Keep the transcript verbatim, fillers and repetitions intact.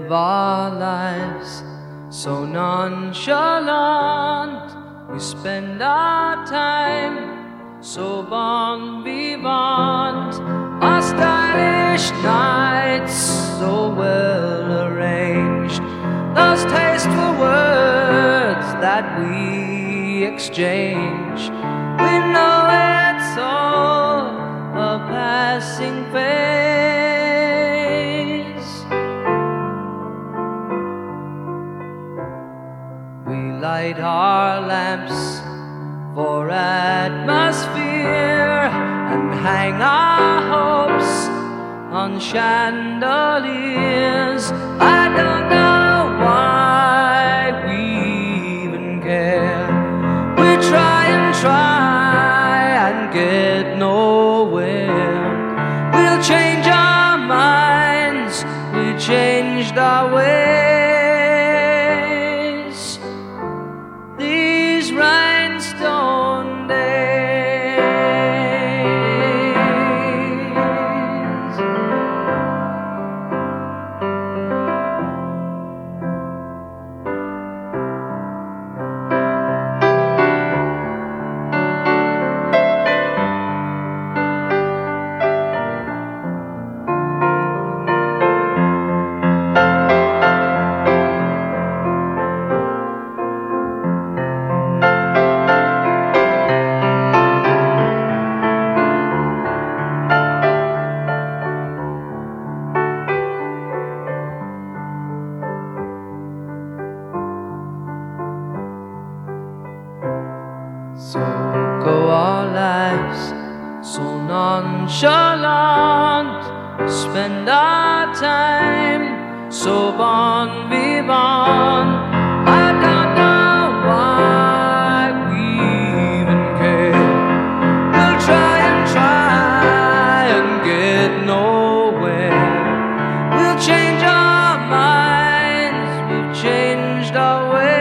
live our lives so nonchalant. We spend our time so bon vivant. Our stylish nights so well arranged. Those tasteful words that we exchange. We know it's all a passing phase. We light our lamps for atmosphere and hang our hopes on chandeliers. I don't know why we even care. We try and try and get nowhere. We'll change our minds, we changed our ways. These rhinestone days. So go our lives so nonchalant. Spend our time so bon vivant. I don't know why we even care. We'll try and try and get nowhere. We'll change our minds, we've changed our ways.